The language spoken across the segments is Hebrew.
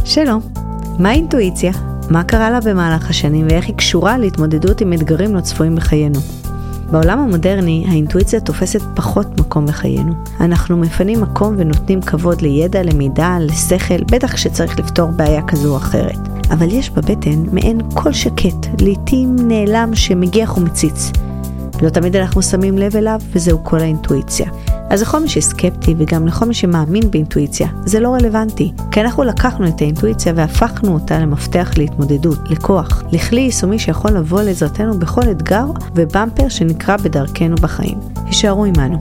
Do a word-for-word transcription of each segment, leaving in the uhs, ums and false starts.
שלום, מה אינטואיציה? מה קרה לה במהלך השנים ואיך היא קשורה להתמודדות עם אתגרים לא צפויים בחיינו? בעולם המודרני, האינטואיציה תופסת פחות מקום בחיינו. אנחנו מפנים מקום ונותנים כבוד לידע, למידע, לשכל, בטח כשצריך לפתור בעיה כזו או אחרת. אבל יש בבטן מעין קול שקט, לעתים נעלם שמגיח ומציץ. לא תמיד אנחנו שמים לב אליו, וזהו כל האינטואיציה. אז לכל מי שסקפטי וגם לכל מי שמאמין באינטואיציה, זה לא רלוונטי. כי אנחנו לקחנו את האינטואיציה והפכנו אותה למפתח להתמודדות, לכוח, לכלי יישומי שיכול לבוא לעזרתנו בכל אתגר ובמפר שנקרא בדרכנו בחיים. הישארו עמנו.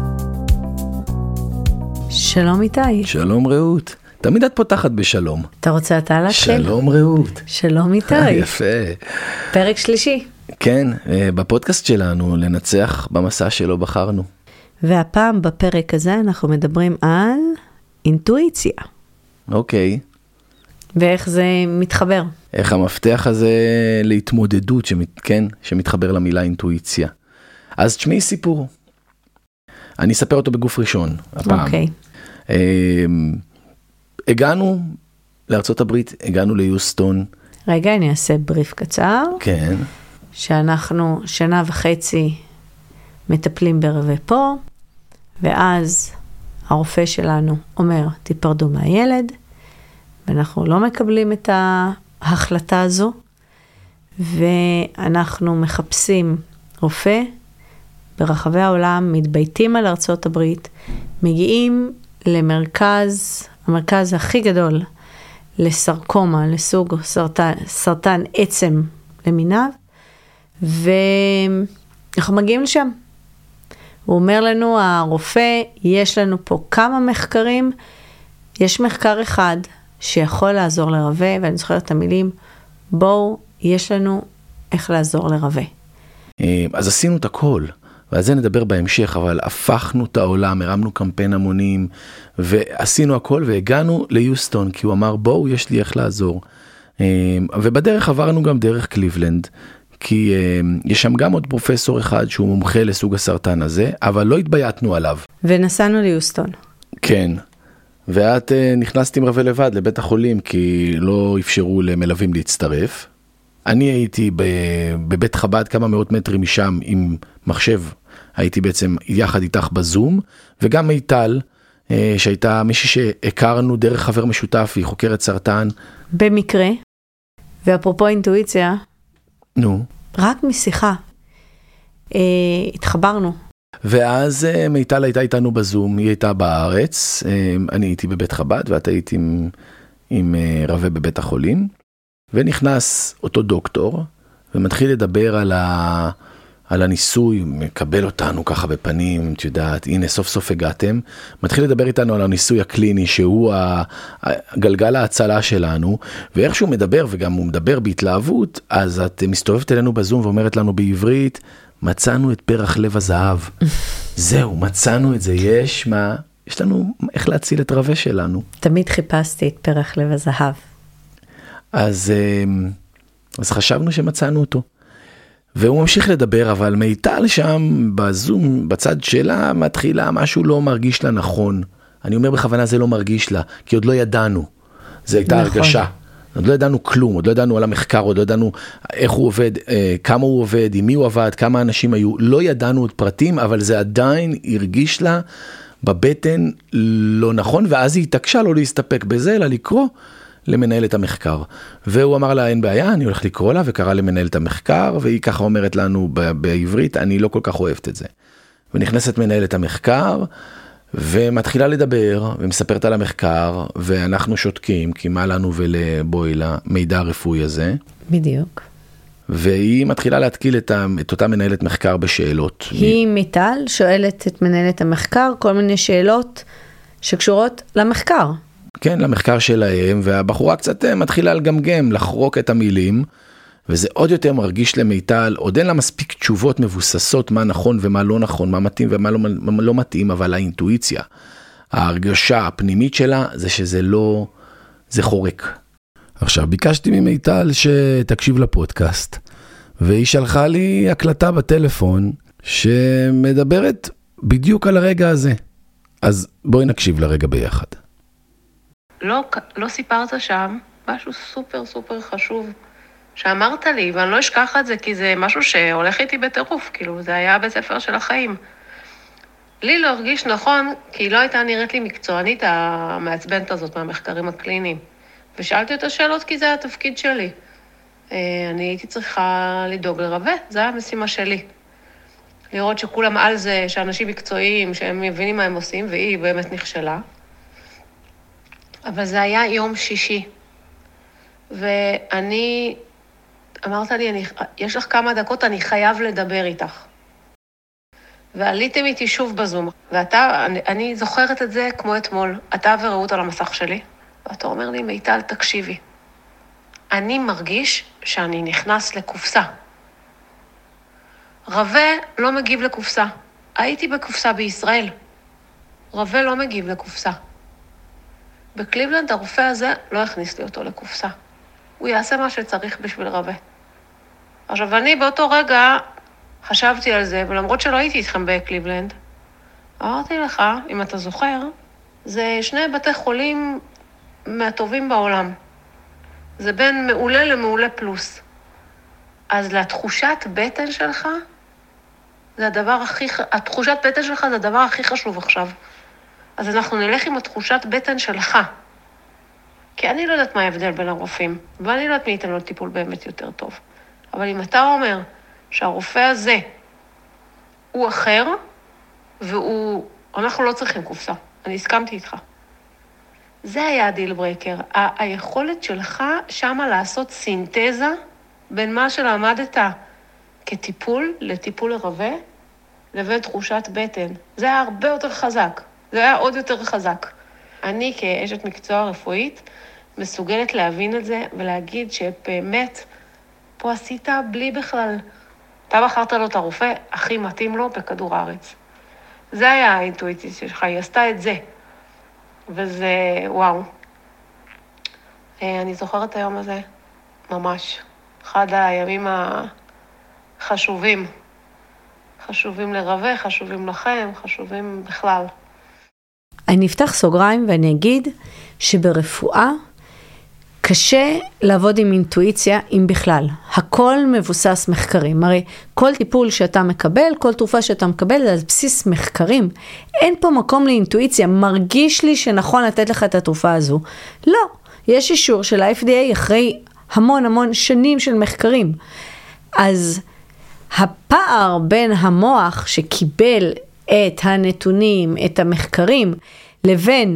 שלום איתי. שלום רעות. תמיד את פותחת בשלום. אתה רוצה אתה להתחיל? שלום רעות. שלום איתי. יפה. פרק שלישי. כן, בפודקאסט שלנו לנצח במסע שלא בחרנו. והפעם בפרק הזה אנחנו מדברים על אינטואיציה. אוקיי. ואיך זה מתחבר. איך המפתח הזה להתמודדות, שמת, כן, שמתחבר למילה אינטואיציה. אז תשמעי סיפור. אני אספר אותו בגוף ראשון, הפעם. אוקיי. אה, הגענו לארצות הברית, הגענו ליוסטון. רגע, אני אעשה בריף קצר. כן. שאנחנו שנה וחצי מטפלים ברווה פה, ואז הרופא שלנו אומר, תיפרדו מהילד, ואנחנו לא מקבלים את ההחלטה הזו, ואנחנו מחפשים רופא ברחבי העולם, מתבייתים על ארצות הברית, מגיעים למרכז, המרכז הכי גדול לסרקומה, לסוג סרטן, סרטן עצם למיניו, ואנחנו מגיעים לשם. הוא אומר לנו, הרופא, יש לנו פה כמה מחקרים, יש מחקר אחד שיכול לעזור לרווה, ואני זוכרת את המילים, בואו, יש לנו איך לעזור לרווה. אז עשינו את הכל, ועל זה נדבר בהמשך, אבל הפכנו את העולם, הרמנו קמפיין המונים, ועשינו הכל, והגענו ליוסטון, כי הוא אמר, בואו, יש לי איך לעזור. ובדרך עברנו גם דרך קליבלנד, כי uh, יש שם גם עוד פרופסור אחד שהוא מומחה לסוג הסרטן הזה, אבל לא התבייתנו עליו. ונסענו ליוסטון. כן. ואת uh, נכנסת עם רווה לבד לבית החולים, כי לא אפשרו למלווים להצטרף. אני הייתי ב- בבית חב"ד כמה מאות מטרים משם עם מחשב. הייתי בעצם יחד איתך בזום, וגם מיטל, uh, שהייתה מישהי שהכרנו דרך חבר משותף, היא חוקרת סרטן. במקרה, ואפרופו אינטואיציה, נו. רק משיחה. אה, התחברנו. ואז אה, מיטל הייתה איתנו בזום, היא הייתה בארץ, אה, אני הייתי בבית חב"ד, ואת היית עם, עם אה, רווה בבית החולים, ונכנס אותו דוקטור, ומתחיל לדבר על, ה, על הניסוי, מקבל אותנו ככה בפנים, את יודעת, הנה סוף סוף הגעתם, מתחיל לדבר איתנו על הניסוי הקליני, שהוא הגלגל ההצלה שלנו, ואיך שהוא מדבר, וגם הוא מדבר בהתלהבות, אז את מסתובבת אלינו בזום ואומרת לנו בעברית, מצאנו את פרח לב הזהב. זהו, מצאנו את זה, יש מה, יש לנו איך להציל את רווה שלנו. תמיד חיפשתי את פרח לב הזהב. אז, אז חשבנו שמצאנו אותו. והוא ממשיך לדבר, אבל מיטל שם בזום, בצד שלה, מתחילה משהו לא מרגיש לה נכון. אני אומר בכוונה זה לא מרגיש לה, כי עוד לא ידענו. זה הייתה נכון. הרגשה. עוד לא ידענו כלום, עוד לא ידענו על המחקר, עוד לא ידענו איך הוא עובד, כמה הוא עובד, עם מי הוא עבד, כמה אנשים היו. לא ידענו עוד פרטים, אבל זה עדיין הרגיש לה בבטן לא נכון, ואז היא התעקשה לא להסתפק בזה, אלא לקרוא למנהלת המחקר. והוא אמר לה, אין בעיה, אני הולך לקרוא לה, וקרא למנהלת המחקר, והיא ככה אומרת לנו בעברית, אני לא כל כך אוהבת את זה. ונכנסת מנהלת המחקר, ומתחילה לדבר, ומספרת על המחקר, ואנחנו שותקים, כי מה לנו ולבואי למידע הרפואי הזה. בדיוק. והיא מתחילה להתקיל את, את אותה מנהלת מחקר בשאלות. היא מיטל שואלת את מנהלת המחקר, כל מיני שאלות שקשורות למחקר. כן, למחקר שלהם, והבחורה קצת מתחילה לגמגם, לחרוק את המילים, וזה עוד יותר מרגיש למיטל, עוד אין לה מספיק תשובות מבוססות, מה נכון ומה לא נכון, מה מתאים ומה לא, מה לא מתאים, אבל האינטואיציה, ההרגשה הפנימית שלה, זה שזה לא, זה חורק. עכשיו, ביקשתי ממיטל שתקשיב לפודקאסט, והיא שלחה לי הקלטה בטלפון, שמדברת בדיוק על הרגע הזה. אז בואי נקשיב לרגע ביחד. לא, לא סיפרת שם משהו סופר סופר חשוב שאמרת לי, ואני לא אשכח את זה, כי זה משהו שהולך איתי בטירוף, כאילו, זה היה בית ספר של החיים. לי לא הרגיש נכון, כי היא לא הייתה נראית לי מקצוענית המעצבנת הזאת מהמחקרים הקליניים. ושאלתי אותה שאלות, כי זה התפקיד שלי. אני הייתי צריכה לדאוג לרווה, זה היה המשימה שלי. לראות שכולם על זה, שאנשים מקצועיים, שהם מבינים מה הם עושים, והיא באמת נכשלה. אבל זה היה יום שישי. ואני, אמרת לי, אני, יש לך כמה דקות, אני חייב לדבר איתך. ועליתם איתי שוב בזום. ואתה, אני, אני זוכרת את זה כמו אתמול. אתה וראות על המסך שלי. ואתה אומר לי, מיטל, תקשיבי. אני מרגיש שאני נכנס לקופסה. רווה לא מגיב לקופסה. הייתי בקופסה בישראל. רווה לא מגיב לקופסה. בקליבלנד הרופא הזה לא הכניס לי אותו לקופסה. הוא יעשה מה שצריך בשביל רווה. עכשיו, אני באותו רגע חשבתי על זה, ולמרות שלא הייתי איתכם בקליבלנד, אמרתי לך, אם אתה זוכר, זה שני בתי חולים מהטובים בעולם. זה בין מעולה למעולה פלוס. אז לתחושת בטן שלך, זה הדבר הכי, התחושת בטן שלך זה הדבר הכי חשוב עכשיו. אז אנחנו נלך עם התחושת בטן שלך. כי אני לא יודעת מה ההבדל בין הרופאים, ואני לא יודעת מי ייתן לו טיפול באמת יותר טוב. אבל אם אתה אומר שהרופא הזה הוא אחר, והוא, אנחנו לא צריכים קופסה. אני הסכמתי איתך. זה היה הדיל ברייקר. ה- היכולת שלך שמה לעשות סינתזה בין מה שלמדת כטיפול, לטיפול לרווה, לבין תחושת בטן. זה היה הרבה יותר חזק. זה היה עוד יותר חזק. אני כאשת מקצוע רפואית מסוגלת להבין את זה ולהגיד שבאמת פה עשית בלי בכלל. אתה בחרת לו את הרופא הכי מתאים לו בכדור הארץ. זה היה האינטואיציה שלך, היא עשתה את זה. וזה, וואו. אני זוכרת היום הזה ממש. אחד הימים החשובים. חשובים לרווה, חשובים לכם, חשובים בכלל. אני אפתח סוגריים ואני אגיד שברפואה קשה לעבוד עם אינטואיציה, אם בכלל. הכל מבוסס מחקרים. הרי כל טיפול שאתה מקבל, כל תרופה שאתה מקבל, זה על בסיס מחקרים. אין פה מקום לאינטואיציה. מרגיש לי שנכון לתת לך את התרופה הזו. לא. יש אישור של ה-אף די איי אחרי המון המון שנים של מחקרים. אז הפער בין המוח שקיבל את הנתונים, את המחקרים, לבין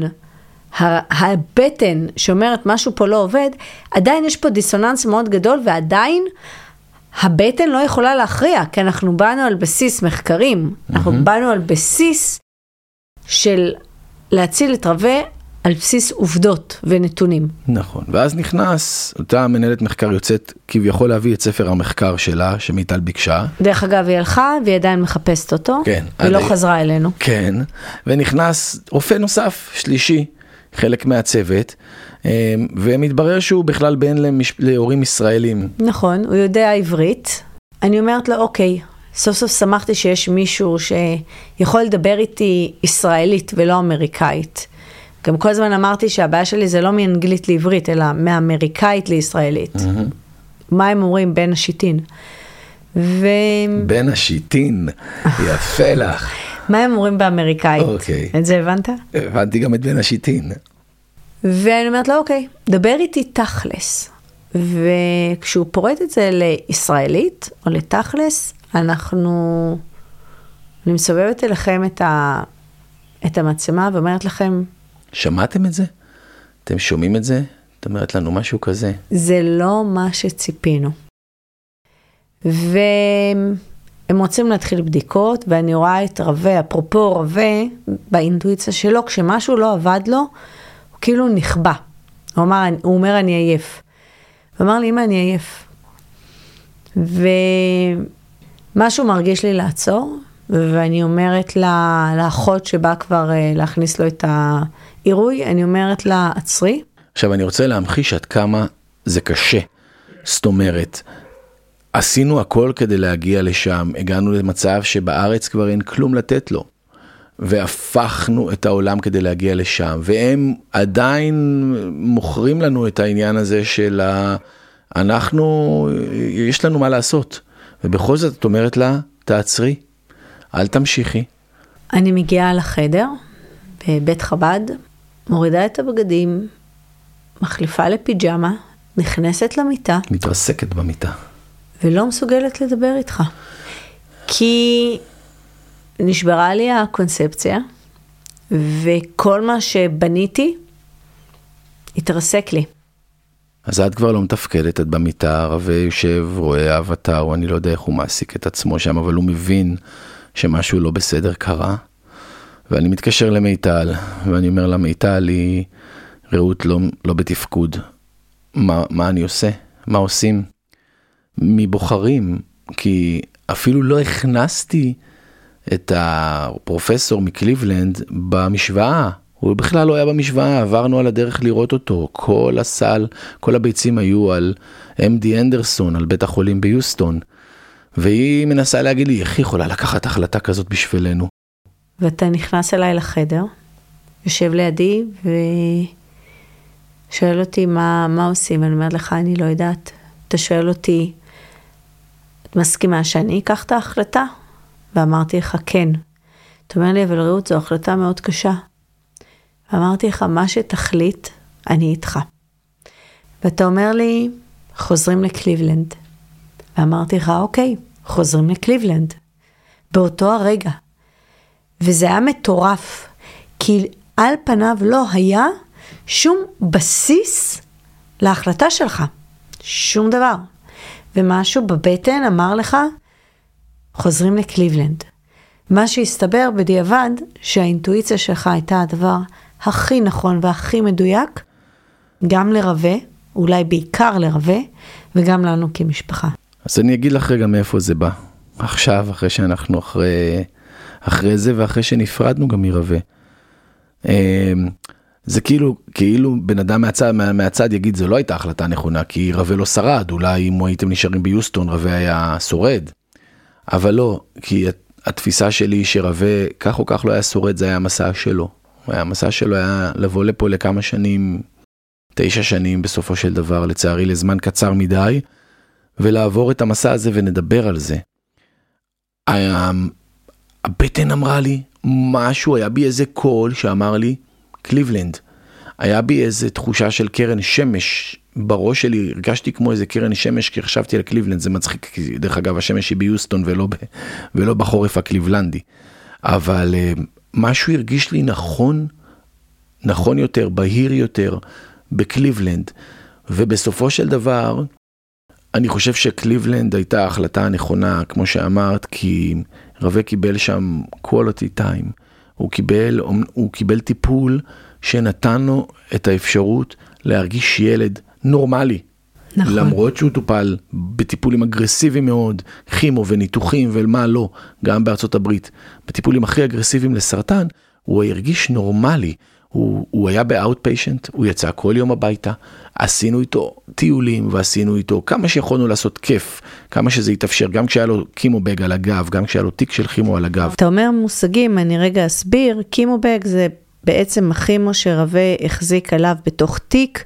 הבטן שאומרת משהו פה לא עובד, עדיין יש פה דיסוננס מאוד גדול, ועדיין הבטן לא יכולה להכריע, כי אנחנו באנו על בסיס מחקרים, אנחנו באנו על בסיס של להציל את רווה על בסיס עובדות ונתונים. נכון, ואז נכנס, אותה מנהלת מחקר יוצאת כביכול להביא את ספר המחקר שלה, שמיטל ביקשה. דרך אגב, היא הלכה, והיא עדיין מחפשת אותו, כן, ולא חזרה אלינו. כן, ונכנס רופא נוסף, שלישי, חלק מהצוות, ומתברר שהוא בכלל בן למש... להורים ישראלים. נכון, הוא יודע עברית. אני אומרת לו, אוקיי, סוף סוף שמחתי שיש מישהו שיכול לדבר איתי ישראלית ולא אמריקאית. גם כל הזמן אמרתי שהבעיה שלי זה לא מאנגלית לעברית, אלא מאמריקאית לישראלית. Mm-hmm. מה הם אומרים? בין השיטין. ו... בין השיטין, יפה לך. מה הם אומרים באמריקאית? אוקיי. את זה הבנת? הבנתי גם את בין השיטין. ואני אומרת לו, אוקיי, דבר איתי תכלס. וכשהוא פורט את זה לישראלית, או לתכלס, אנחנו... אני מסובבת אליכם את, ה... את המצלמה, ואומרת לכם... שמעתם את זה? אתם שומעים את זה? את אומרת לנו משהו כזה. זה לא מה שציפינו. והם רוצים להתחיל בדיקות, ואני רואה את רווה, אפרופו רווה, באינטואיציה שלו, כשמשהו לא עבד לו, הוא כאילו נכבה. הוא אומר, הוא אומר אני עייף. הוא אמר לי, אמא, אני עייף. ומשהו מרגיש לי לעצור, ואני אומרת לה, לאחות שבא כבר להכניס לו את העירוי, אני אומרת לה, עצרי. עכשיו אני רוצה להמחיש עד כמה זה קשה. זאת אומרת, עשינו הכל כדי להגיע לשם, הגענו למצב שבארץ כבר אין כלום לתת לו. והפכנו את העולם כדי להגיע לשם, והם עדיין מוכרים לנו את העניין הזה של אנחנו, יש לנו מה לעשות, ובכל זאת את אומרת לה, תעצרי, אל תמשיכי. אני מגיעה לחדר, בבית חב"ד, מורידה את הבגדים, מחליפה לפיג'מה, נכנסת למיטה. מתרסקת במיטה. ולא מסוגלת לדבר איתך. כי נשברה לי הקונספציה, וכל מה שבניתי, התרסק לי. אז את כבר לא מתפקדת, את במיטה, רווה יושב, רואה אבטר, או אני לא יודע איך הוא מעסיק את עצמו שם, אבל הוא מבין שמשהו לא בסדר קרה. ואני מתקשר למיטל, ואני אומר לה, מיטל היא ראות לא, לא בתפקוד. מה, מה אני עושה? מה עושים? מבוחרים, כי אפילו לא הכנסתי את הפרופסור מקליבלנד במשוואה. הוא בכלל לא היה במשוואה, עברנו על הדרך לראות אותו. כל הסל, כל הביצים היו על אם די אנדרסון, על בית החולים ביוסטון. והיא מנסה להגיד לי, איך היא יכולה לקחת החלטה כזאת בשבילנו? ואתה נכנס אליי לחדר, יושב לידי ושואל אותי מה, מה עושים. אני אומרת לך, אני לא יודעת. אתה שואל אותי, את מסכימה שאני אקח את ההחלטה? ואמרתי לך, כן. אתה אומר לי, אבל רעות, זו החלטה מאוד קשה. ואמרתי לך, מה שתחליט, אני איתך. ואתה אומר לי, חוזרים לקליבלנד. ואמרתי לך, אוקיי, חוזרים לקליבלנד. באותו הרגע. וזה היה מטורף, כי על פניו לא היה שום בסיס להחלטה שלך. שום דבר. ומשהו בבטן אמר לך, חוזרים לקליבלנד. מה שהסתבר בדיעבד, שהאינטואיציה שלך הייתה הדבר הכי נכון והכי מדויק, גם לרווה, אולי בעיקר לרווה, וגם לנו כמשפחה. אז אני אגיד לך רגע מאיפה זה בא. עכשיו, אחרי שאנחנו אחרי, אחרי זה, ואחרי שנפרדנו גם מרווה. זה כאילו, כאילו בן אדם מהצד, מהצד יגיד, זה לא הייתה החלטה נכונה, כי רווה לא שרד, אולי אם הייתם נשארים ביוסטון, רווה היה שורד. אבל לא, כי התפיסה שלי שרווה כך או כך לא היה שורד, זה היה המסע שלו. המסע שלו היה לבוא לפה לכמה שנים, תשע שנים בסופו של דבר, לצערי לזמן קצר מדי, ולעבור את המסע הזה ונדבר על זה. הבטן אמרה לי משהו, היה בי איזה קול שאמר לי, קליבלנד. היה בי איזה תחושה של קרן שמש בראש שלי, הרגשתי כמו איזה קרן שמש, כי חשבתי על קליבלנד, זה מצחיק, כי דרך אגב השמש היא ביוסטון ולא, ב, ולא בחורף הקליבלנדי. אבל משהו הרגיש לי נכון, נכון יותר, בהיר יותר, בקליבלנד. ובסופו של דבר, אני חושב שקליבלנד הייתה ההחלטה הנכונה, כמו שאמרת, כי רווה קיבל שם quality time. הוא קיבל, הוא קיבל טיפול שנתן לו את האפשרות להרגיש ילד נורמלי. נכון. למרות שהוא טופל בטיפולים אגרסיביים מאוד, כימו וניתוחים ומה לא, גם בארצות הברית, בטיפולים הכי אגרסיביים לסרטן, הוא הרגיש נורמלי. הוא, הוא היה ב-outpatient, הוא יצא כל יום הביתה, עשינו איתו טיולים ועשינו איתו כמה שיכולנו לעשות כיף, כמה שזה יתאפשר, גם כשהיה לו קימובג על הגב, גם כשהיה לו תיק של כימו על הגב. אתה אומר מושגים, אני רגע אסביר, קימובג זה בעצם הכימו שרווה החזיק עליו בתוך תיק,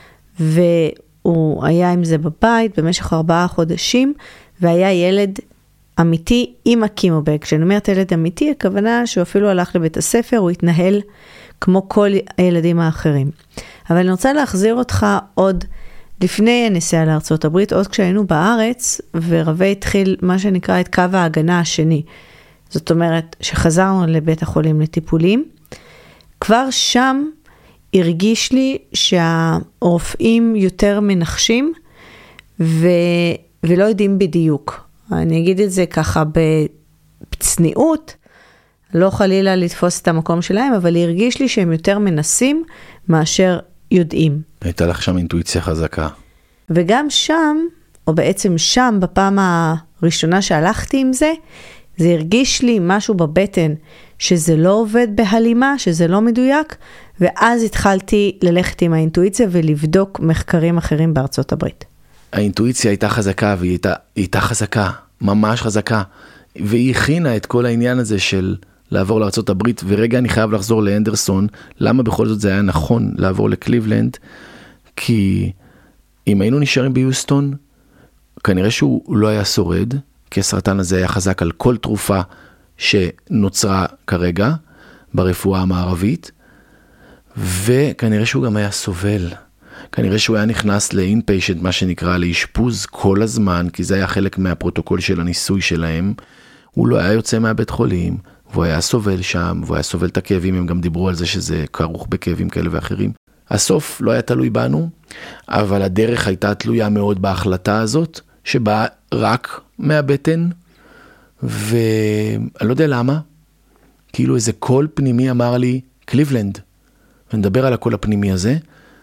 והוא היה עם זה בבית במשך ארבעה חודשים, והיה ילד אמיתי עם הקימובג. כשאני אומרת ילד אמיתי, הכוונה שהוא אפילו הלך לבית הספר, הוא התנהל כמו כל הילדים האחרים. אבל אני רוצה להחזיר אותך עוד לפני הנסיעה לארצות הברית, עוד כשהיינו בארץ, ורווה התחיל מה שנקרא את קו ההגנה השני. זאת אומרת, שחזרנו לבית החולים לטיפולים, כבר שם הרגיש לי שהרופאים יותר מנחשים, ו... ולא יודעים בדיוק. אני אגיד את זה ככה בצניעות, לא חלילה לתפוס את המקום שלהם, אבל הרגיש לי שהם יותר מנסים מאשר יודעים. הייתה לך שם אינטואיציה חזקה. וגם שם, או בעצם שם, בפעם הראשונה שהלכתי עם זה, זה הרגיש לי משהו בבטן, שזה לא עובד בהלימה, שזה לא מדויק, ואז התחלתי ללכת עם האינטואיציה ולבדוק מחקרים אחרים בארצות הברית. האינטואיציה הייתה חזקה, והיא הייתה, הייתה חזקה, ממש חזקה, והיא הכינה את כל העניין הזה של לעבור לארצות הברית, ורגע אני חייב לחזור לאנדרסון, למה בכל זאת זה היה נכון לעבור לקליבלנד? כי אם היינו נשארים ביוסטון, כנראה שהוא לא היה שורד, כי הסרטן הזה היה חזק על כל תרופה שנוצרה כרגע ברפואה המערבית, וכנראה שהוא גם היה סובל. כנראה שהוא היה נכנס לאינפיישנט, מה שנקרא, לאשפוז כל הזמן, כי זה היה חלק מהפרוטוקול של הניסוי שלהם. הוא לא היה יוצא מהבית חולים, והוא היה סובל שם, והוא היה סובל את הכאבים, הם גם דיברו על זה שזה כרוך בכאבים כאלה ואחרים. הסוף לא היה תלוי בנו, אבל הדרך הייתה תלויה מאוד בהחלטה הזאת, שבאה רק מהבטן, ואני לא יודע למה, כאילו איזה קול פנימי אמר לי, קליבלנד, ונדבר על הקול הפנימי הזה,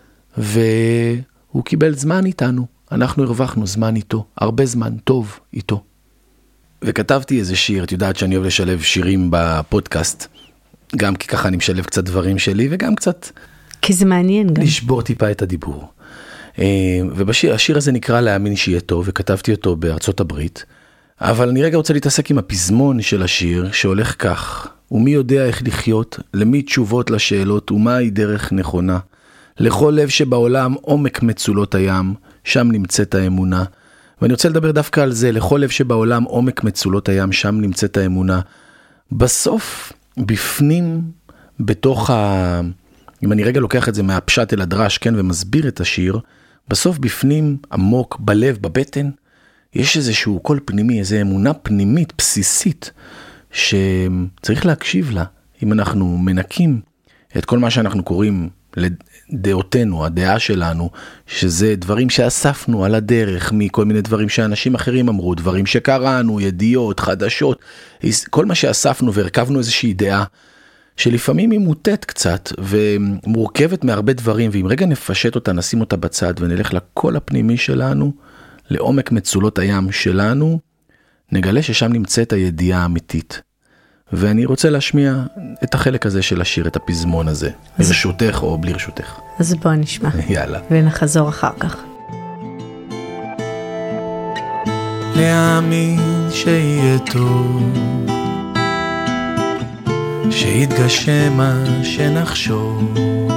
והוא קיבל זמן איתנו, אנחנו הרווחנו זמן איתו, הרבה זמן טוב איתו. וכתבתי איזה שיר, את יודעת שאני אוהב לשלב שירים בפודקאסט, גם כי ככה אני משלב קצת דברים שלי, וגם קצת... כי זה מעניין גם. לשבור טיפה את הדיבור. ובשיר, השיר הזה נקרא להאמין שיהיה טוב, וכתבתי אותו בארצות הברית, אבל אני רגע רוצה להתעסק עם הפזמון של השיר, שהולך כך, ומי יודע איך לחיות, למי תשובות לשאלות, ומהי דרך נכונה. לכל לב שבעולם עומק מצולות הים, שם נמצאת האמונה. ואני רוצה לדבר דווקא על זה, לכל לב שבעולם עומק מצולות הים, שם נמצאת האמונה. בסוף, בפנים, בתוך ה... אם אני רגע לוקח את זה מהפשט אל הדרש, כן, ומסביר את השיר, בסוף בפנים, עמוק, בלב, בבטן, יש איזשהו קול פנימי, איזו אמונה פנימית, בסיסית, שצריך להקשיב לה. אם אנחנו מנקים את כל מה שאנחנו קוראים לדעותינו, הדעה שלנו, שזה דברים שאספנו על הדרך, מכל מיני דברים שאנשים אחרים אמרו, דברים שקראנו, ידיעות, חדשות, כל מה שאספנו והרכבנו איזושהי דעה, שלפעמים היא מוטט קצת, ומורכבת מהרבה דברים, ואם רגע נפשט אותה, נשים אותה בצד, ונלך לקול הפנימי שלנו, לעומק מצולות הים שלנו, נגלה ששם נמצאת הידיעה האמיתית. ואני רוצה להשמיע את החלק הזה של השיר, את הפזמון הזה, ברשותך או בלי רשותך. אז בוא נשמע. יאללה. ונחזור אחר כך. להאמין שיהיה טוב, שיתגשם מה שנחשוב,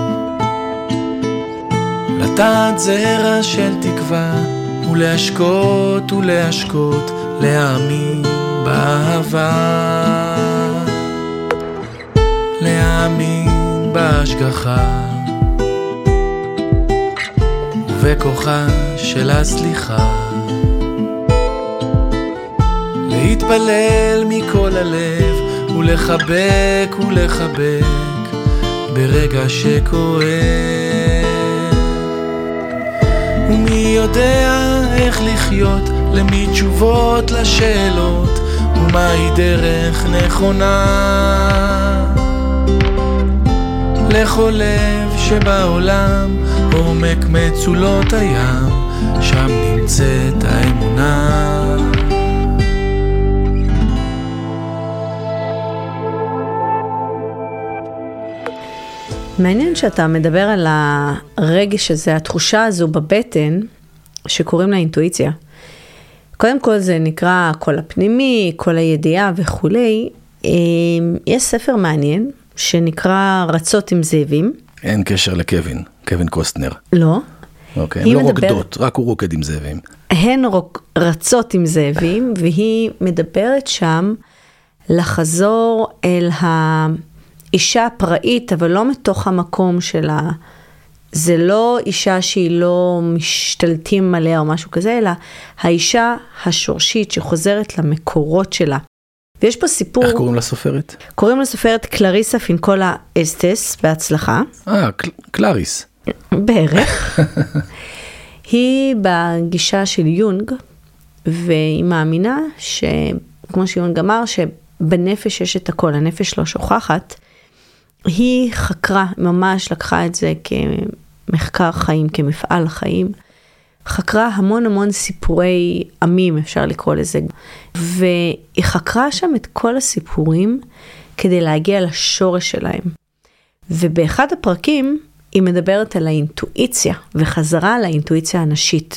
לטעת זרע של תקווה, ולהשקות ולהשקות, להאמין באהבה, להאמין בהשגחה, ובכוחה של הסליחה, להתפלל מכל הלב, ולחבק ולחבק ברגע שכואב. ומי יודע איך לחיות, למי תשובות לשאלות, ומהי דרך נכונה. לכל לב שבעולם עומק מצולות הים, שם נמצאת האמונה. מעניין שאתה מדבר על הרגש הזה, התחושה הזו בבטן, שקוראים לה אינטואיציה. קודם כל זה נקרא קול הפנימי, קול הידיעה וכולי. יש ספר מעניין שנקרא רצות עם זאבים. אין קשר לקווין, קווין קוסטנר. לא. אוקיי, הם לא רוקדות, רק הוא רוקד עם זאבים. הן רצות עם זאבים, והיא מדברת שם לחזור אל ה... אישה פראית, אבל לא מתוך המקום שלה, זה לא אישה שהיא לא משתלטים עליה או משהו כזה, אלא האישה השורשית שחוזרת למקורות שלה. ויש פה סיפור... איך קוראים לסופרת? קוראים לסופרת קלריסה פינקולה אסטס, בהצלחה. אה, קלריס. בערך. היא בגישה של יונג, והיא מאמינה שכמו שיונג אמר, שבנפש יש את הכל, הנפש לא שוכחת, היא חקרה, ממש לקחה את זה כמחקר חיים, כמפעל חיים, חקרה המון המון סיפורי עמים, אפשר לקרוא לזה, והיא חקרה שם את כל הסיפורים כדי להגיע לשורש שלהם. ובאחד הפרקים היא מדברת על האינטואיציה, וחזרה על האינטואיציה הנשית.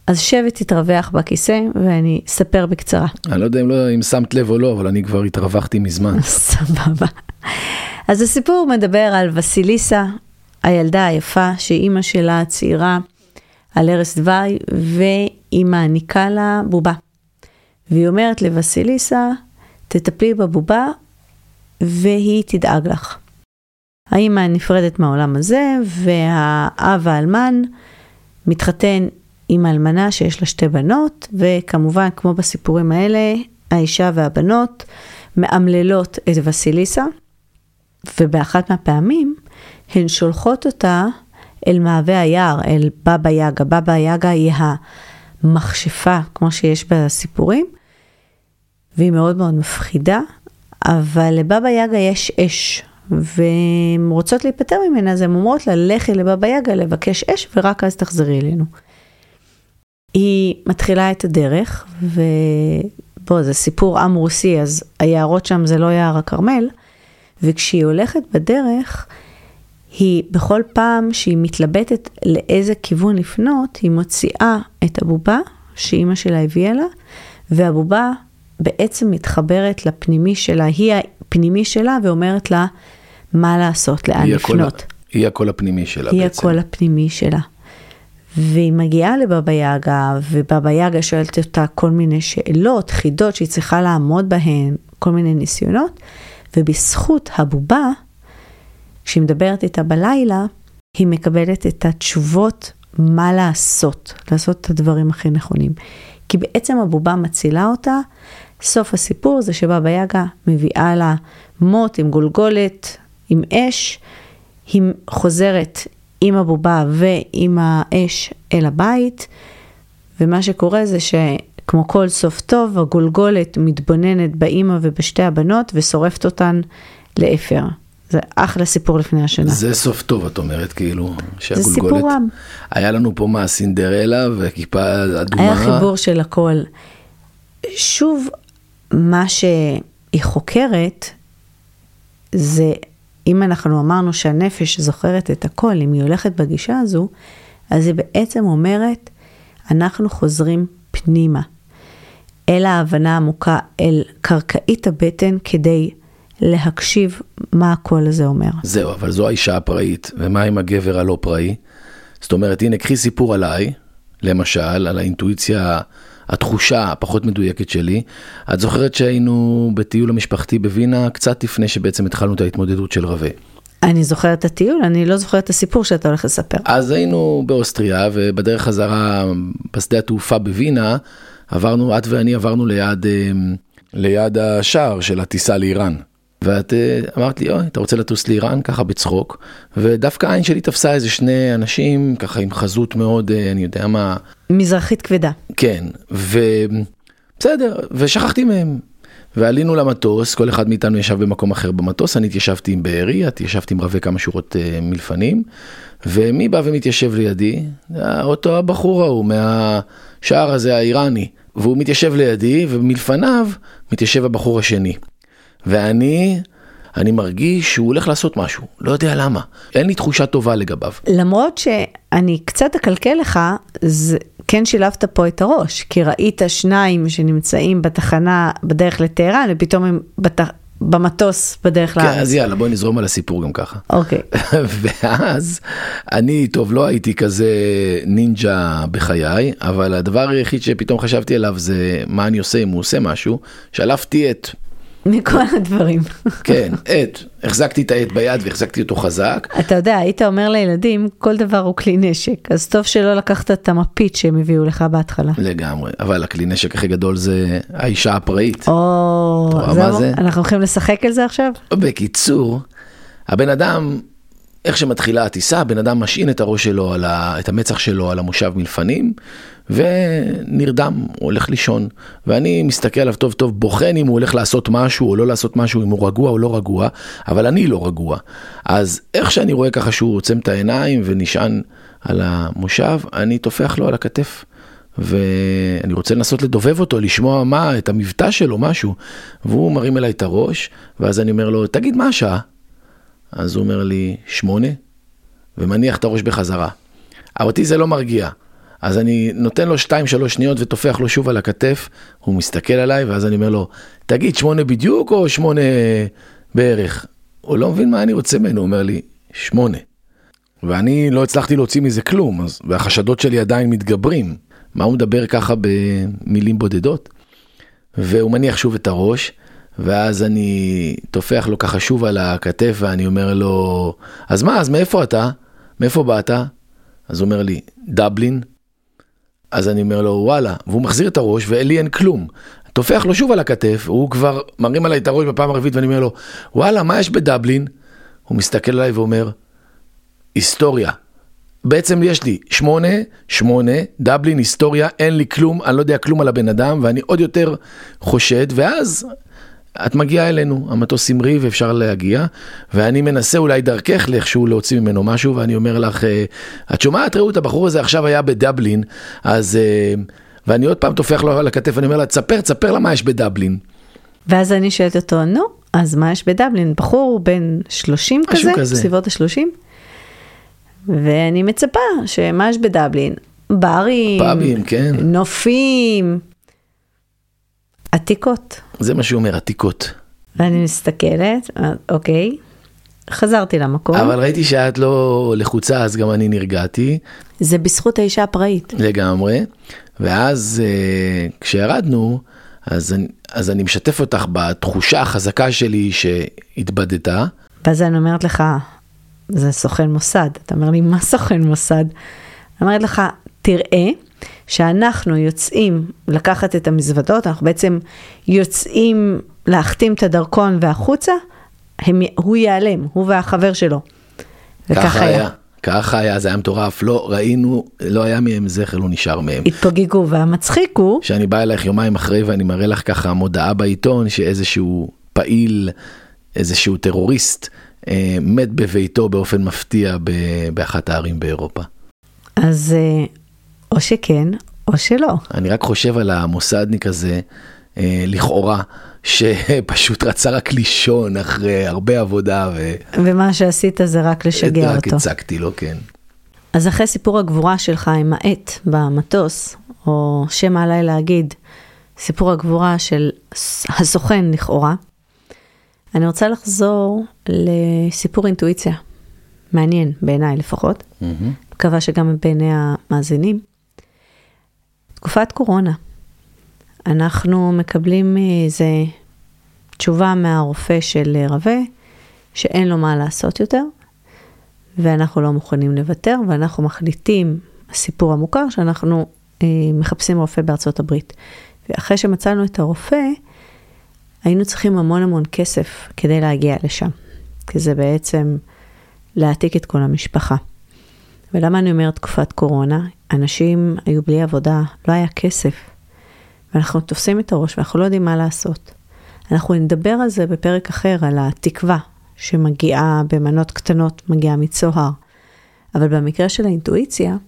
אז שב ותתרווח בכיסא, ואני אספר בקצרה. אני לא יודע אם, לא, אם שמת לב או לא, אבל אני כבר התרווחתי מזמן. סבבה. אז הסיפור מדבר על וסיליסה, הילדה היפה, שאימא שלה צעירה על ערש דווי, והיא מעניקה לה בובה. והיא אומרת לוסיליסה, תטפלי בבובה, והיא תדאג לך. האמא נפרדת מהעולם הזה, והאב האלמן מתחתן עם האלמנה שיש לה שתי בנות, וכמובן, כמו בסיפורים האלה, האישה והבנות מאמללות את וסיליסה, ובאחת מהפעמים הן שולחות אותה אל מעבה היער, אל בבא יגה. בבא יגה היא המכשפה, כמו שיש בסיפורים, והיא מאוד מאוד מפחידה, אבל לבבא יגה יש אש, והן רוצות להיפטר ממנה, אז הן אומרות לה, לכי לבבא יגה לבקש אש, ורק אז תחזרי אלינו. היא מתחילה את הדרך, ובוא, זה סיפור עם רוסי, אז היערות שם זה לא יער הכרמל, וכשהיא הולכת בדרך, היא בכל פעם שהיא מתלבטת לאיזה כיוון לפנות, היא מוציאה את הבובה שאימא שלה הביאה לה, והבובה בעצם מתחברת לפנימי שלה, היא הפנימי שלה, ואומרת לה מה לעשות, לאן לפנות. היא הקול הפנימי שלה היא בעצם. היא הקול הפנימי שלה. והיא מגיעה לבבא יגה, ובבא יגה שואלת אותה כל מיני שאלות, חידות שהיא צריכה לעמוד בהן, כל מיני ניסיונות, ובזכות הבובה, כשהיא מדברת איתה בלילה, היא מקבלת את התשובות מה לעשות, לעשות את הדברים הכי נכונים. כי בעצם הבובה מצילה אותה, סוף הסיפור זה שבבא יגה מביאה לה מות עם גולגולת, עם אש, היא חוזרת עם הבובה ועם האש אל הבית, ומה שקורה זה שכמו כל סוף טוב, הגולגולת מתבוננת באמא ובשתי הבנות, ושורפת אותן לאפר. זה אחלה סיפור לפני השנה. זה סוף טוב, את אומרת, כאילו, שהגולגולת... זה סיפורם. היה לנו פה מה, סינדרלה וכיפה אדומה. היה חיבור של הכל. שוב, מה שהיא חוקרת, זה, אם אנחנו אמרנו שהנפש זוכרת את הכל, אם היא הולכת בגישה הזו, אז היא בעצם אומרת, אנחנו חוזרים פנימה, אל ההבנה עמוקה, אל קרקעית הבטן, כדי להקשיב מה הקול הזה אומר. זהו, אבל זו האישה הפראית, ומה עם הגבר הלא פראי? זאת אומרת, הנה, קחי סיפור עליי, למשל, על האינטואיציה, התחושה הפחות מדויקת שלי. את זוכרת שהיינו בטיול המשפחתי בווינה, קצת לפני שבעצם התחלנו את ההתמודדות של רווה. אני זוכרת את הטיול, אני לא זוכרת את הסיפור שאתה הולך לספר. אז היינו באוסטריה, ובדרך חזרה בשדה התעופה בווינה, עברנו, את ואני עברנו ליד, ליד השער של הטיסה לאיראן. ואת אמרת לי, אוי, אתה רוצה לטוס לאיראן? ככה בצחוק. ודווקא העין שלי תפסה איזה שני אנשים, ככה עם חזות מאוד, אני יודע מה... מזרחית כבדה. כן, ובסדר, ושכחתי מהם. ועלינו למטוס, כל אחד מאיתנו ישב במקום אחר במטוס, אני התיישבתי עם בארי, את ישבתי עם רווה כמה שורות מלפנים, ומי בא ומתיישב לידי? אותו הבחור ההוא מהשער הזה האיראני, והוא מתיישב לידי, ומלפניו מתיישב הבחור השני. ואני, אני מרגיש שהוא הולך לעשות משהו, לא יודע למה, אין לי תחושה טובה לגביו. למרות שאני קצת אקלקל לך, זה כן שילבת פה את הראש, כי ראית שניים שנמצאים בתחנה בדרך לטהרן, ופתאום הם בת... במטוס בדרך לארץ. כן, אז יאללה, בואי נזרום על הסיפור גם ככה. אוקיי. ואז אני, טוב, לא הייתי כזה נינג'ה בחיי, אבל הדבר היחיד שפתאום חשבתי עליו זה מה אני עושה אם הוא עושה משהו, שלפתי את... מכל הדברים. כן, עט. החזקתי את העט ביד והחזקתי אותו חזק. אתה יודע, היית אומר לילדים, כל דבר הוא כלי נשק, אז טוב שלא לקחת את המפית שהם הביאו לך בהתחלה. לגמרי, אבל הכלי נשק הכי גדול זה האישה הפראית. או, זהו, אנחנו הולכים לשחק על זה עכשיו? בקיצור, הבן אדם, איך שמתחילה הטיסה, הבן אדם משעין את הראש שלו, על ה, את המצח שלו על המושב מלפנים, ונרדם, הוא הולך לישון, ואני מסתכל עליו טוב טוב, בוחן אם הוא הולך לעשות משהו או לא לעשות משהו, אם הוא רגוע או לא רגוע, אבל אני לא רגוע. אז איך שאני רואה ככה שהוא עוצם את העיניים ונשען על המושב, אני תופח לו על הכתף, ואני רוצה לנסות לדובב אותו, לשמוע מה, את המבטא שלו, משהו, והוא מרים אליי את הראש, ואז אני אומר לו, תגיד מה השעה? אז הוא אומר לי, שמונה, ומניח את הראש בחזרה. אבל אותי זה לא מרגיע. אז אני נותן לו שתיים, שלוש שניות ותופח לו שוב על הכתף, הוא מסתכל עליי, ואז אני אומר לו, תגיד שמונה בדיוק או שמונה בערך? הוא לא מבין מה אני רוצה ממנו, הוא אומר לי, שמונה. ואני לא הצלחתי להוציא מזה כלום, אז, והחשדות שלי עדיין מתגברים. מה הוא מדבר ככה במילים בודדות? והוא מניח שוב את הראש, ואז אני תופח לו ככה שוב על הכתף, ואני אומר לו, אז מה, אז מאיפה אתה? מאיפה באת? אז הוא אומר לי, דבלין. אז אני אומר לו, וואלה, והוא מחזיר את הראש, ואלי אין כלום. תופח לו שוב על הכתף, הוא כבר מרים עליי את הראש בפעם הרביעית, ואני אומר לו, וואלה, מה יש בדבלין? הוא מסתכל עליי ואומר, היסטוריה. בעצם יש לי שמונה, שמונה, דבלין, היסטוריה, אין לי כלום, אני לא יודע כלום על הבן אדם, ואני עוד יותר חושד, ואז את מגיעה אלינו, המטוס סמרי ואפשר להגיע, ואני מנסה אולי דרכך לאיכשהו להוציא ממנו משהו, ואני אומר לך, את שומעת, ראו את הבחור הזה עכשיו היה בדבלין, אז, ואני עוד פעם תופח לו על הכתף, אני אומר לה, תספר, תספר לה מה יש בדבלין. ואז אני שואלת אותו, נו, אז מה יש בדבלין? בחור בין שלושים כזה, כזה. סביבות ה-שלושים, ואני מצפה שמה יש בדבלין? ברים, פאבים, כן. נופים, עתיקות. זה מה שהוא אומר, עתיקות. ואני מסתכלת, אוקיי, חזרתי למקום. אבל ראיתי שאת לא לחוצה, אז גם אני נרגעתי. זה בזכות האישה הפראית. לגמרי. ואז כשירדנו, אז אני, אז אני משתף אותך בתחושה החזקה שלי שהתבדתה. ואז אני אומרת לך, זה סוכן מוסד. אתה אומר לי, מה סוכן מוסד? אני אומרת לך, תראה שאנחנו יוצאים לקחת את המזוודות, אנחנו בעצם יוצאים להחתים את הדרכון והחוצה, הם, הוא ייעלם, הוא והחבר שלו. וכך היה. היה. ככה היה, זה היה מטורף, לא ראינו, לא היה מהם זכר, לא נשאר מהם. התפוגגו, והמצחיק הוא... שאני בא אליך יומיים אחרי ואני מראה לך ככה מודעה בעיתון, שאיזשהו פעיל, איזשהו טרוריסט, אה, מת בביתו באופן מפתיע באחת הערים באירופה. אז אה, או שכן, או שלא. אני רק חושב על המוסדניק הזה, אה, לכאורה, שפשוט רצה רק לישון אחרי הרבה עבודה. ו... ומה שעשית זה רק לשגע רק אותו. רק הצגתי לו, כן. אז אחרי סיפור הגבורה שלך עם העט במטוס, או שם עליי להגיד, סיפור הגבורה של הסוכן לכאורה, אני רוצה לחזור לסיפור אינטואיציה. מעניין, בעיניי לפחות. Mm-hmm. מקווה שגם בעיני המאזינים. תקופת קורונה. אנחנו מקבלים איזה תשובה מהרופא של רווה, שאין לו מה לעשות יותר, ואנחנו לא מוכנים לוותר, ואנחנו מחליטים, הסיפור המוכר, שאנחנו אה, מחפשים רופא בארצות הברית. ואחרי שמצאנו את הרופא, היינו צריכים המון המון כסף כדי להגיע לשם, כי זה בעצם להעתיק את כל המשפחה. ולמה אני אומרת תקופת קורונה? אנשים היו בלי עבודה, לא היה כסף. ואנחנו תופסים את הראש, ואנחנו לא יודעים מה לעשות. אנחנו נדבר על זה בפרק אחר, על התקווה שמגיעה במנות קטנות, מגיעה מצוהר. אבל במקרה של האינטואיציה,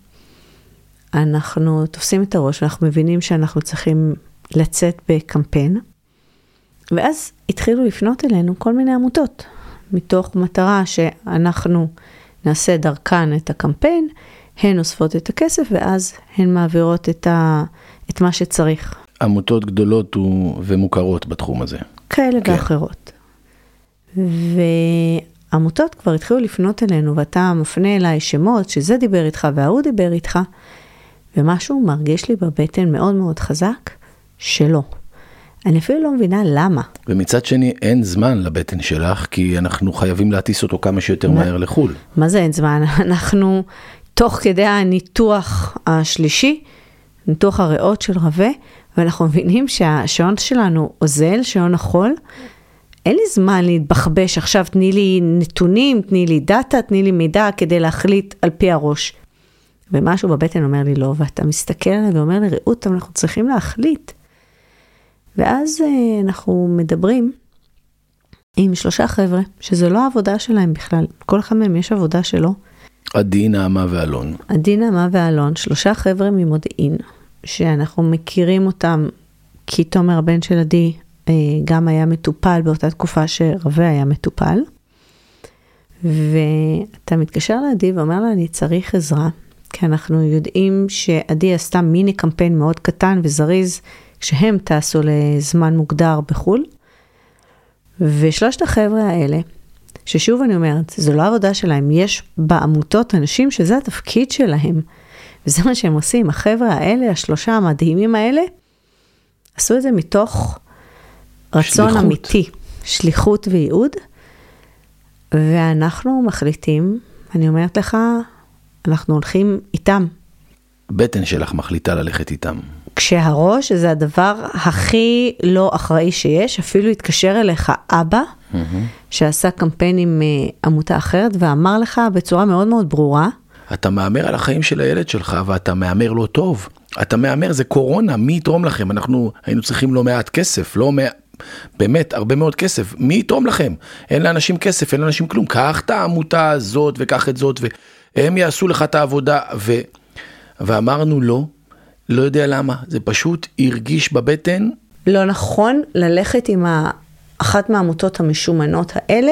אנחנו תופסים את הראש, ואנחנו מבינים שאנחנו צריכים לצאת בקמפיין, ואז התחילו לפנות אלינו כל מיני עמותות, מתוך מטרה שאנחנו נעשה דרכן את הקמפיין, הן אוספות את הכסף, ואז הן מעבירות את, ה... את מה שצריך. עמותות גדולות ומוכרות בתחום הזה. כאלה כן. ואחרות. ועמותות כבר התחילו לפנות אלינו, ואתה מפנה אליי שמות, שזה דיבר איתך והוא דיבר איתך, ומשהו מרגיש לי בבטן מאוד מאוד חזק, שלא. אני אפילו לא מבינה למה. ומצד שני אין זמן לבטן שלך, כי אנחנו חייבים להטיס אותו כמה שיותר מהר לחול. מה זה אין זמן? אנחנו תוך כדי הניתוח השלישי, ניתוח הריאות של רווה, ואנחנו מבינים שהשעון שלנו עוזל, שעון החול, אין לי זמן להתבחבש, עכשיו תני לי נתונים, תני לי דאטה, תני לי מידע כדי להחליט על פי הראש. ומשהו בבטן אומר לי לא, ואתה מסתכל עליי ואומר לי, ראו, אנחנו צריכים להחליט. ואז אנחנו מדברים עם שלושה חבר'ה, שזה לא העבודה שלהם בכלל, כל אחד מהם יש עבודה שלו. עדי, נעמה ואלון. עדי, נעמה ואלון, שלושה חבר'ה ממודיעין, שאנחנו מכירים אותם, כי תומר הבן של עדי גם היה מטופל באותה תקופה שרווה היה מטופל, ואתה מתקשר לעדי ואומר לה, אני צריך עזרה, כי אנחנו יודעים שעדי עשתה מיני קמפיין מאוד קטן וזריז, כשהם טסו לזמן מוגדר בחול, ושלושת החבר'ה האלה, ששוב אני אומרת, זו לא עבודה שלהם, יש בעמותות אנשים שזה התפקיד שלהם, וזה מה שהם עושים, החבר'ה האלה, השלושה המדהימים האלה, עשו את זה מתוך רצון שליחות. אמיתי, שליחות וייעוד, ואנחנו מחליטים, אני אומרת לך, אנחנו הולכים איתם. בטן שלך מחליטה ללכת איתם. כשהראש זה הדבר הכי לא אחראי שיש, אפילו התקשר אליך אבא, mm-hmm. שעשה קמפיין עם עמותה אחרת, ואמר לך בצורה מאוד מאוד ברורה, אתה מאמר על החיים של הילד שלך, ואתה מאמר לא טוב. אתה מאמר, זה קורונה, מי יתרום לכם? אנחנו היינו צריכים לא מעט כסף, לא מעט, באמת, הרבה מאוד כסף. מי יתרום לכם? אין לאנשים כסף, אין לאנשים כלום. קח את העמותה הזאת, וקח את זאת, והם יעשו לך את העבודה, ו... ואמרנו לא, לא יודע למה, זה פשוט הרגיש בבטן. לא נכון ללכת עם אחת מהעמותות המשומנות האלה,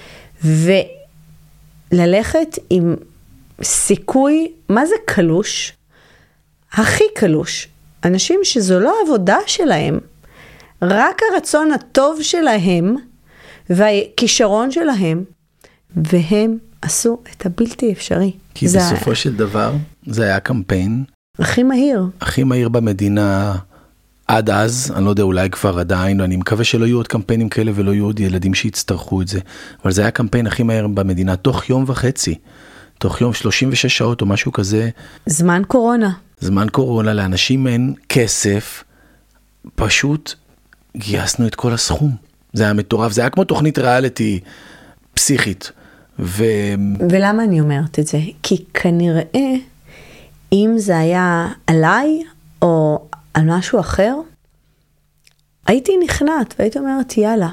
וללכת עם סיכוי, מה זה קלוש? הכי קלוש. אנשים שזו לא העבודה שלהם, רק הרצון הטוב שלהם, והכישרון שלהם, והם עשו את הבלתי אפשרי. כי בסופו של דבר, זה היה קמפיין. הכי מהיר. הכי מהיר במדינה עד אז, אני לא יודע, אולי כבר עדיין, אני מקווה שלא יהיו עוד קמפיינים כאלה, ולא יהיו עוד ילדים שיצטרכו את זה. אבל זה היה קמפיין הכי מהיר במדינה, תוך יום וחצי. תוך יום שלושים ושש שעות או משהו כזה. זמן קורונה. זמן קורונה, לאנשים אין כסף, פשוט גייסנו את כל הסכום. זה היה מטורף, זה היה כמו תוכנית ריאליטי פסיכית. ו... ולמה אני אומרת את זה? כי כנראה, אם זה היה עליי, או על משהו אחר, הייתי נכנעת, והייתי אומרת, יאללה,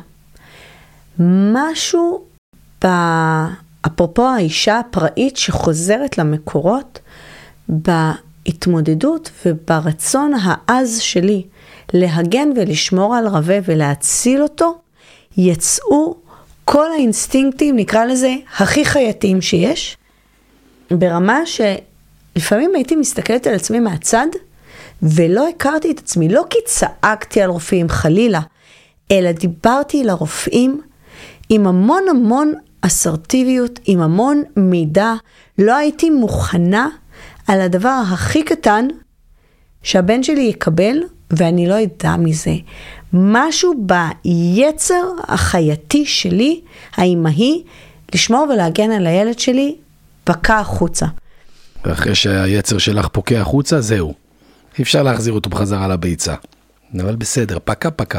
משהו ב... אפרופו האישה הפראית שחוזרת למקורות, בהתמודדות וברצון העז שלי להגן ולשמור על רווה ולהציל אותו, יצאו כל האינסטינקטים, נקרא לזה, הכי חייתיים שיש, ברמה שלפעמים הייתי מסתכלת על עצמי מהצד, ולא הכרתי את עצמי, לא כי צעקתי על רופאים חלילה, אלא דיברתי לרופאים עם המון המון אסרטיביות, עם המון מידע, לא הייתי מוכנה על הדבר הכי קטן שהבן שלי יקבל, ואני לא ידע מזה. משהו ביצר החייתי שלי, האימהי, לשמור ולהגן על הילד שלי, פקע החוצה. ואחרי שהיצר שלך פוקע החוצה, זהו. אי אפשר להחזיר אותו בחזרה לביצה. אבל בסדר, פקע פקע.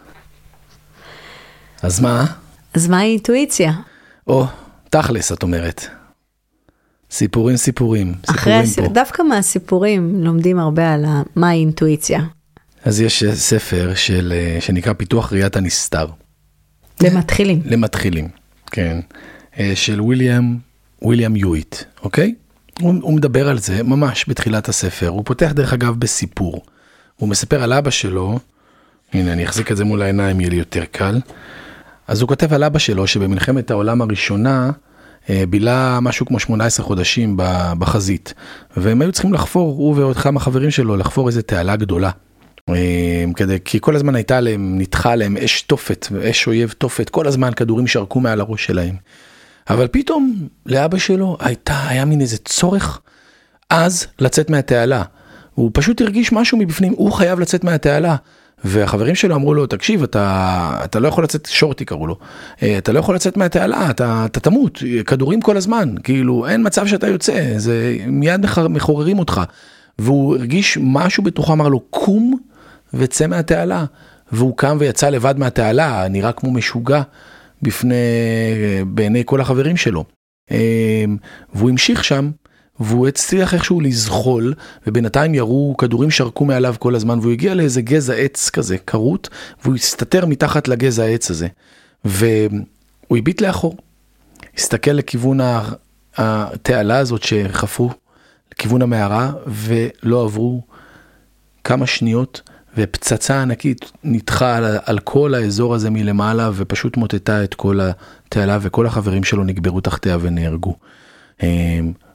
אז מה? אז מה האינטואיציה? או, תכלס, את אומרת. סיפורים, סיפורים. אחרי הסיפ... דווקא מהסיפורים לומדים הרבה על מה האינטואיציה. אז יש ספר של, שנקרא פיתוח ראיית הנסתר. למתחילים. למתחילים, כן. של וויליאם, וויליאם יואיט, אוקיי? הוא, הוא מדבר על זה ממש בתחילת הספר. הוא פותח דרך אגב בסיפור. הוא מספר על אבא שלו, הנה אני אחזיק את זה מול העיניים, יהיה לי יותר קל. אז הוא כותב על אבא שלו שבמלחמת העולם הראשונה, בילה משהו כמו שמונה עשרה חודשים בחזית. והם היו צריכים לחפור, הוא ועוד כמה חברים שלו, לחפור איזו תעלה גדולה. כדי, כי כל הזמן הייתה להם, נתחה להם אש תופת, אש אויב תופת, כל הזמן כדורים שרקו מעל הראש שלהם. אבל פתאום לאבא שלו הייתה, היה מין איזה צורך אז לצאת מהתעלה. הוא פשוט הרגיש משהו מבפנים, הוא חייב לצאת מהתעלה. והחברים שלו אמרו לו, תקשיב, אתה, אתה לא יכול לצאת, שורטי קראו לו, אתה לא יכול לצאת מהתעלה, אתה, אתה תמות, כדורים כל הזמן, כאילו אין מצב שאתה יוצא, זה מיד מחוררים אותך. והוא הרגיש משהו בתוכו, אמר לו, קום וצא מהתעלה. והוא קם ויצא לבד מהתעלה, נראה כמו משוגע בפני, בעיני כל החברים שלו. והוא המשיך שם, והוא הצליח איכשהו לזחול, ובינתיים ירו כדורים שרקו מעליו כל הזמן, והוא הגיע לאיזה גזע עץ כזה, קרוט, והוא הסתתר מתחת לגזע העץ הזה. והוא הביט לאחור, הסתכל לכיוון התעלה הזאת שחפרו, לכיוון המערה, ולא עברו כמה שניות, ופצצה ענקית נתחה על, על כל האזור הזה מלמעלה, ופשוט מוטטה את כל התעלה, וכל החברים שלו נגברו תחתיה ונהרגו.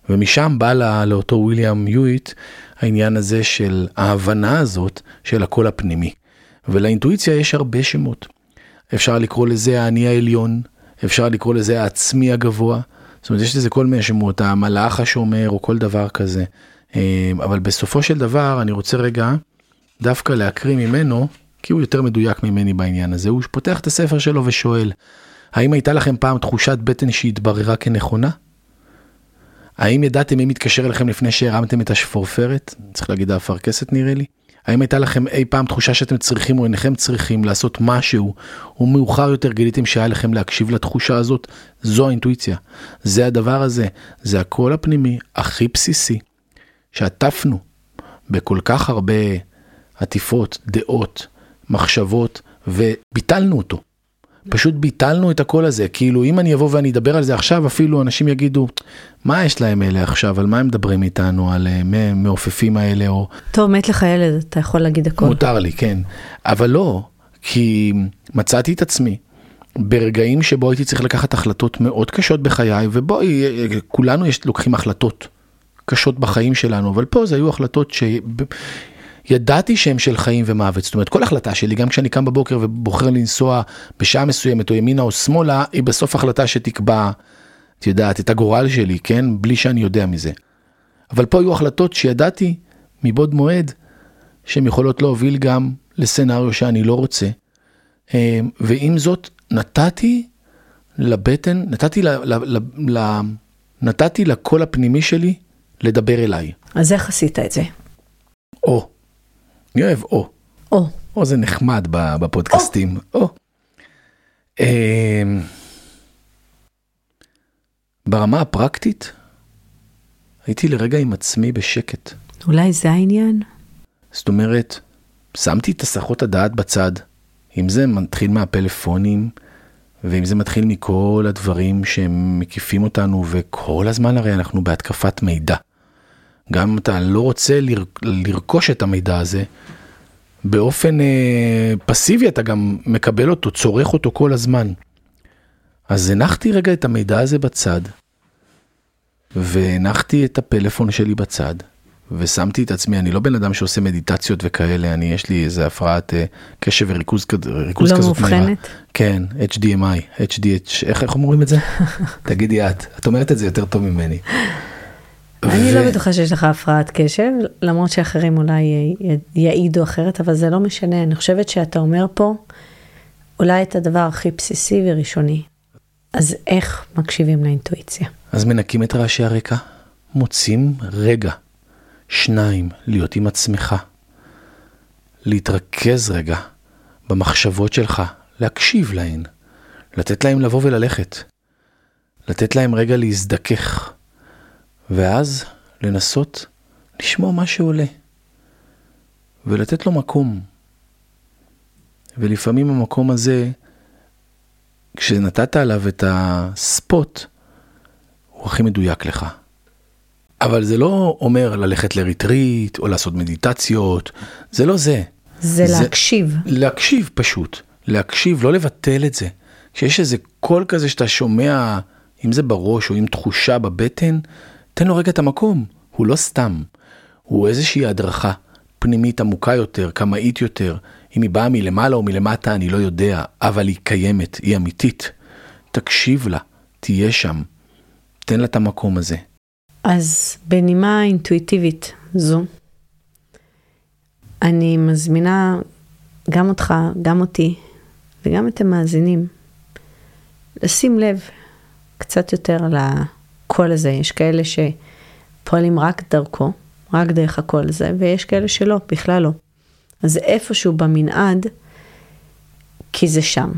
ומשם בא לא, לאותו וויליאם יואיט, העניין הזה של ההבנה הזאת של הקול הפנימי. ולאינטואיציה יש הרבה שמות. אפשר לקרוא לזה האני העליון, אפשר לקרוא לזה העצמי הגבוה, זאת אומרת, יש לזה כל מיני שמות, המלאך השומר או כל דבר כזה. אבל בסופו של דבר, אני רוצה רגע דווקא להקריא ממנו, כי הוא יותר מדויק ממני בעניין הזה. הוא פותח את הספר שלו ושואל, האם הייתה לכם פעם תחושת בטן שהתבררה כנכונה? האם ידעתם מי מתקשר אליכם לפני שהרמתם את השפורפרת? צריך להגיד האפרכסת נראה לי. האם הייתה לכם אי פעם תחושה שאתם צריכים או אינכם צריכים לעשות משהו, או מאוחר יותר גיליתם שהיה לכם להקשיב לתחושה הזאת? זו האינטואיציה. זה הדבר הזה. זה הקול הפנימי הכי בסיסי, שעטפנו בכל כך הרבה עטיפות, דעות, מחשבות, וביטלנו אותו. פשוט ביטלנו את הקול הזה. כאילו, אם אני אבוא ואני אדבר על זה עכשיו, אפילו אנשים יגידו, מה יש להם אלה עכשיו? על מה הם מדברים איתנו? על מעופפים האלה? או... טוב, מת לך ילד, אתה יכול להגיד הכל. מותר לי, כן. אבל לא, כי מצאתי את עצמי ברגעים שבו הייתי צריך לקחת החלטות מאוד קשות בחיי, ובו כולנו יש, לוקחים החלטות קשות בחיים שלנו, אבל פה זה היו החלטות ש... ידעתי שהם של חיים ומוות, זאת אומרת, כל החלטה שלי, גם כשאני קם בבוקר ובוחר לנסוע בשעה מסוימת, או ימינה או שמאלה, היא בסוף החלטה שתקבע, את יודעת, את הגורל שלי, כן? בלי שאני יודע מזה. אבל פה היו החלטות שידעתי מבעוד מועד, שהן יכולות להוביל גם לסצנריו שאני לא רוצה. ועם זאת, נתתי לבטן, נתתי, ל, ל, ל, ל, נתתי לקול הפנימי שלי לדבר אליי. אז איך עשית את זה? או. אני אוהב או. או. או זה נחמד בפודקאסטים. או. ברמה הפרקטית, הייתי לרגע עם עצמי בשקט. אולי זה העניין? זאת אומרת, שמתי את הסחות הדעת בצד. אם זה מתחיל מהפלאפונים, ואם זה מתחיל מכל הדברים שהם מקיפים אותנו, וכל הזמן הרי אנחנו בהתקפת מידע. גם אם אתה לא רוצה לרכוש את המידע הזה, באופן אה, פסיבי אתה גם מקבל אותו, צורך אותו כל הזמן. אז הנחתי רגע את המידע הזה בצד, והנחתי את הפלאפון שלי בצד, ושמתי את עצמי, אני לא בן אדם שעושה מדיטציות וכאלה, אני יש לי איזה הפרעת אה, קשב וריכוז ריכוז לא כזאת מהירה. מובחנת? כן, אייץ' די אם איי, אייץ' די אייץ', איך, איך אומרים את זה? תגידי את, את אומרת את זה יותר טוב ממני. אני לא בטוחה שיש לך הפרעת קשב, למרות שאחרים אולי יעידו אחרת, אבל זה לא משנה. אני חושבת שאתה אומר פה, אולי את הדבר הכי בסיסי וראשוני. אז איך מקשיבים לאינטואיציה? אז מנקים את רעשי הרקע, מוצאים רגע, שניים, להיות עם עצמך, להתרכז רגע במחשבות שלך, להקשיב להן, לתת להם לבוא וללכת, לתת להם רגע להזדכך, ואז לנסות לשמוע מה שעולה, ולתת לו מקום. ולפעמים המקום הזה, כשנתת עליו את הספוט, הוא הכי מדויק לך. אבל זה לא אומר ללכת לריטריט, או לעשות מדיטציות, זה לא זה. זה, זה להקשיב. להקשיב פשוט, להקשיב, לא לבטל את זה. כשיש איזה קול כזה שאתה שומע, אם זה בראש או עם תחושה בבטן, תן לו רגע את המקום, הוא לא סתם, הוא איזושהי הדרכה פנימית עמוקה יותר, קמאית יותר, אם היא באה מלמעלה או מלמטה אני לא יודע, אבל היא קיימת, היא אמיתית, תקשיב לה, תהיה שם, תן לה את המקום הזה. אז בנימה אינטואיטיבית זו, אני מזמינה גם אותך, גם אותי, וגם את המאזינים, לשים לב קצת יותר על הקול הזה. יש כאלה שפועלים רק דרכו, רק דרך הקול הזה, ויש כאלה שלא, בכלל לא. אז איפשהו במנעד, כי זה שם.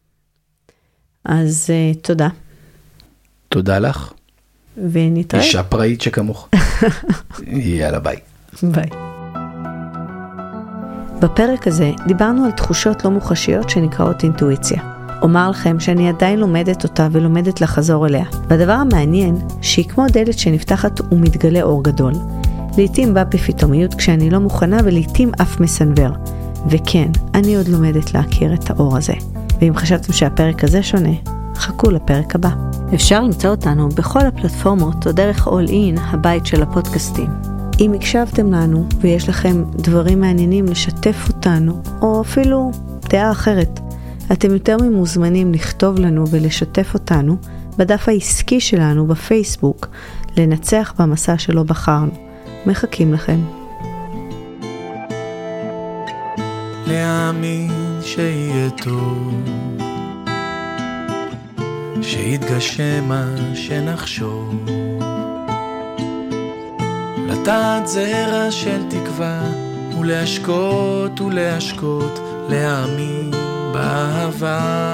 אז uh, תודה. תודה לך. ונתראה. אישה פראית שכמוך. יאללה, ביי. ביי. בפרק הזה דיברנו על תחושות לא מוחשיות שנקראות אינטואיציה. אומר לכם שאני עדיין לומדת אותה ולומדת לחזור אליה. והדבר המעניין, שהיא כמו דלת שנפתחת ומתגלה אור גדול. לעתים בא בפתאומיות כשאני לא מוכנה ולעתים אף מסנבר. וכן, אני עוד לומדת להכיר את האור הזה. ואם חשבתם שהפרק הזה שונה, חכו לפרק הבא. אפשר למצוא אותנו בכל הפלטפורמות או דרך All In, הבית של הפודקאסטים. אם הקשבתם לנו ויש לכם דברים מעניינים לשתף אותנו, או אפילו דעה אחרת, אתם יותר ממוזמנים לכתוב לנו ולשתף אותנו בדף העסקי שלנו בפייסבוק, לנצח במסע שלא בחרנו. מחכים לכם. להאמין שיהיה טוב, שיתגשם מה שנחשוב, לטעת זרע של תקווה ולהשקות ולהשקות, להאמין באהבה,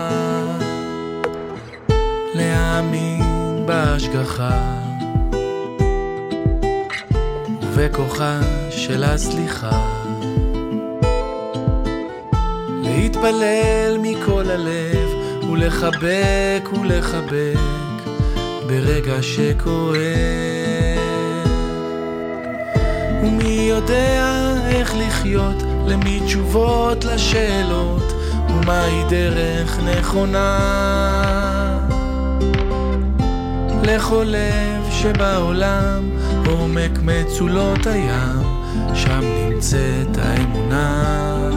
להאמין בהשגחה ובכוחה של הסליחה, להתפלל מכל הלב ולחבק ולחבק ברגע שכואב. ומי יודע איך לחיות, למי תשובות לשאלות, ומהי דרך נכונה, לכל לב שבעולם עומק מצולות הים, שם נמצאת האמונה.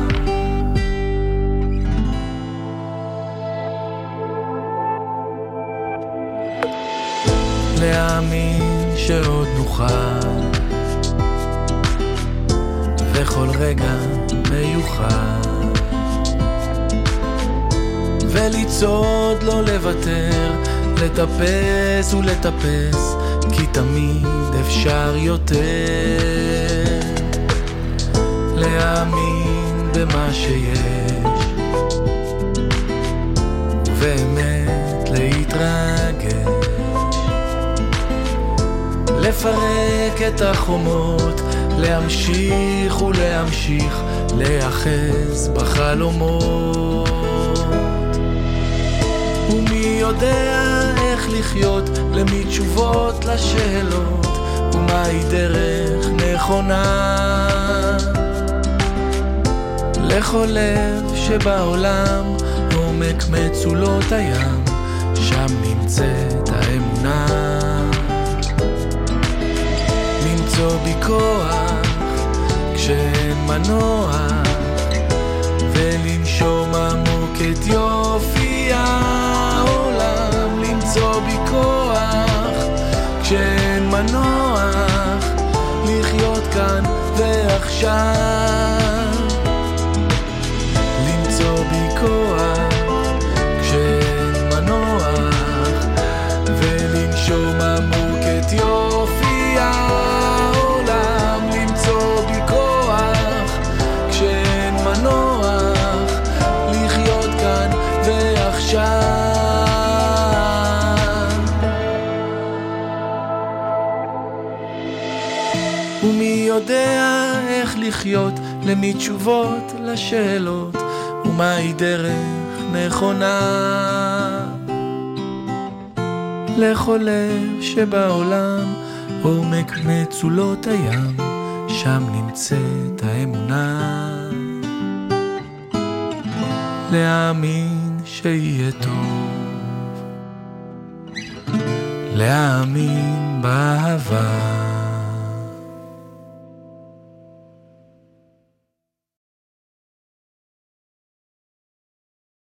להאמין שעוד נוכל וכל רגע מיוחד, וליצוד לא לוותר, לטפס ולטפס, כי תמיד אפשר יותר. להאמין במה שיש ובאמת להתרגש, לפרק את החומות, להמשיך ולהמשיך, להיאחז בחלומות. ומי יודע איך לחיות, למי תשובות לשאלות, ומהי דרך נכונה, לכל לב שבעולם עומק מצולות הים, שם נמצאת האמונה. למצוא בי כוח כשאין מנוע, ולנשום עמוק את יופי העולם. למצוא בי כוח כשאין מנוע, לחיות כאן ועכשיו. למצוא בי כוח כשאין מנוע, ולנשום עמוק את יופי העולם. למצוא בי כוח כשאין מנוח, לחיות כאן ועכשיו. ומי יודע איך לחיות, למי תשובות לשאלות, ומהי דרך נכונה, לכל לב שבעולם עומק מצולות הים, שם נמצאת האמונה. להאמין שיהיה טוב, להאמין באהבה.